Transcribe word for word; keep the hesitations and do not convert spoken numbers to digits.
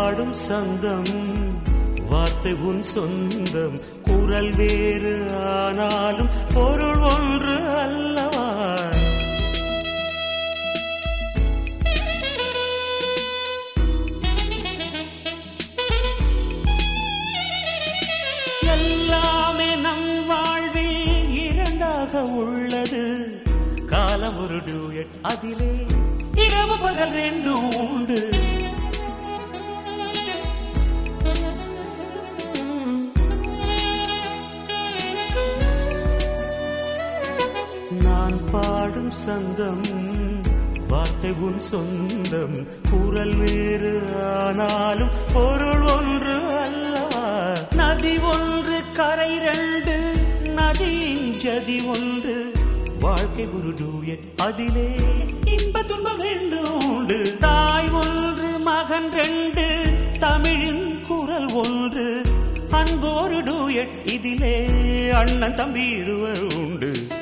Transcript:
பாடும் சந்தம் வார்த்தை உன் சொந்தம் குரல் வேறு ஆனாலும் பொருள் ஒன்று அல்லவா எல்லாமே நம் வாழ்வில் இரண்டாக உள்ளது காலம் ஒரு டூயட் அதிலே இரவு பகல் ரெண்டும் உண்டு நான் பாடும் சந்தம் வார்த்தை உன் சொந்தம் குரல் வேறு ஆனாலும் பொருள் ஒன்று அல்லவா நதி ஒன்று கரை ரெண்டு நதியின் ஜதி ஒன்று வாழ்க்கை ஒரு டூயட் அதிலே இன்ப துன்பம் ரெண்டு உண்டு தாய் ஒன்று மகன் ரெண்டு தமிழின் குரல் ஒன்று அன்போரு டூயட் இதிலே அண்ணன் தம்பி இருவர் உண்டு